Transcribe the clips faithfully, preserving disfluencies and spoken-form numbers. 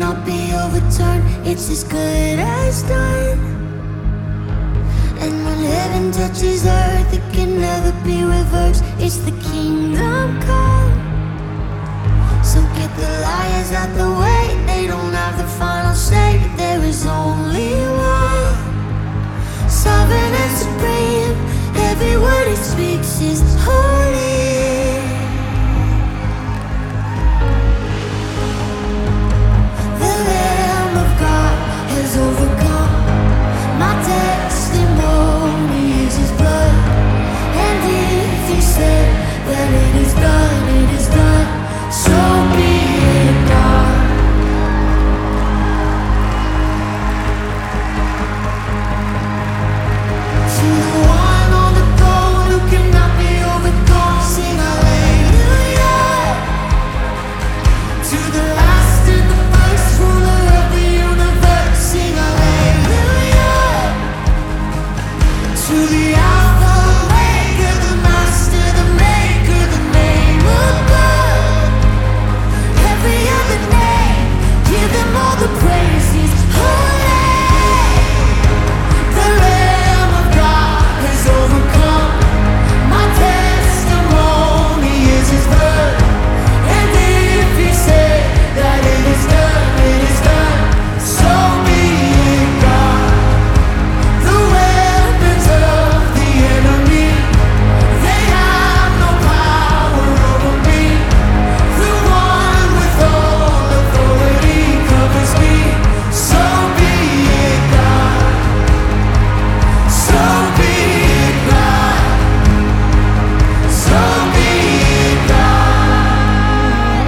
cannot be overturned. It's as good as done. And when heaven touches earth, it can never be reversed. It's the kingdom come. So get the liars out the way. They don't have the final say. There is only one, sovereign and supreme. Every word he speaks is holy. The Lamb of God has overcome. My testimony is his blood. And if he said that it is done, it is done. So be it, God. To the one on the throne who cannot be overcome, sing hallelujah. To the last and the first ruler of the universe, sing hallelujah. To the Alpha, Omega, the Master, the Maker, the name of God. Every other name, give them all the praise. He's holy. The Lamb of God has overcome. My testimony is his word. And if he said that it is done, it is done. So be it, God. The weapons of the enemy, they have no power over me. The one with all authority covers me. So be it, God. So be it, God. So be it, God.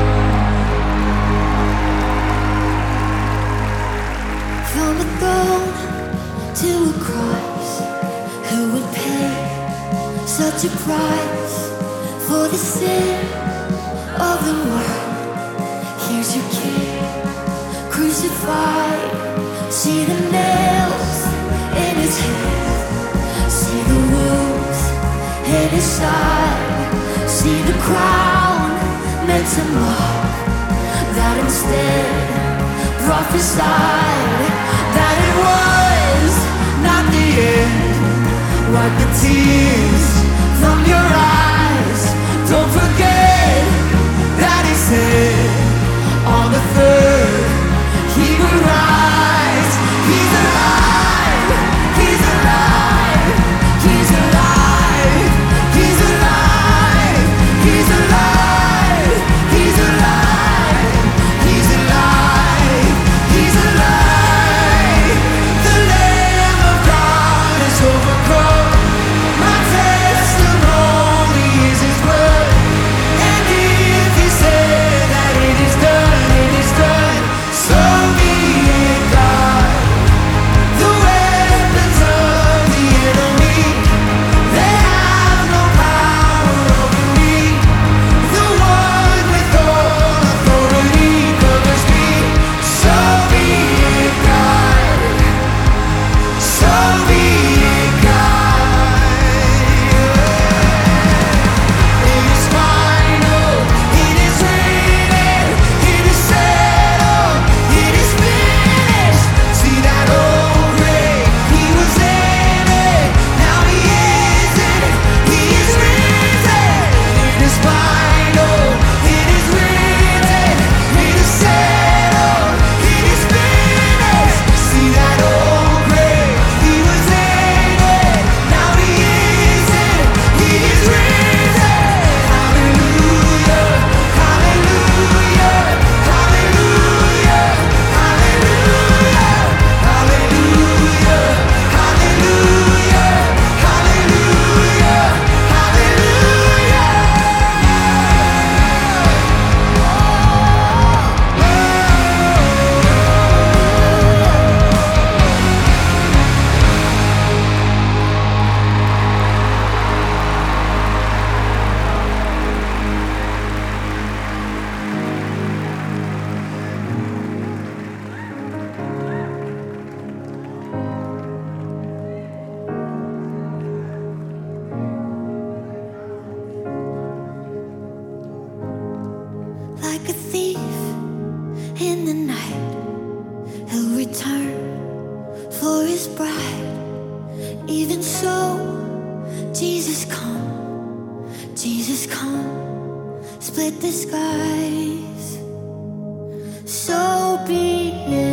From a throne to a cross, who would pay such a price for the sin of the world? Here's your king, crucified. See the nails in his hands. See the wounds in his side. See the crown meant to mock. That instead prophesied that it was not the end. Wipe the tears from your eyes. Don't forget that he said on the third he would rise. He's alive. He's alive. He's alive. He's alive. He's alive. He's alive. He's alive. He's alive. The Lamb of God has overcome. My testimony is his word. And if he said that it is done, it is done. So be it, God. The weapons of the enemy, they have no power over me. The one with all authority covers me. So be it, God. So be it, God. It is final. It is written. It is settled. It is finished. See that old grave? He was in it. Now he is in it. He is risen. It is final. It is written. It is settled. It is finished. See that old grave? He was in it. Now he is in it. He is risen. Hallelujah. Hallelujah. Hallelujah. Hallelujah. Hallelujah. Hallelujah. Hallelujah. Like a thief in the night, the skies. So be it.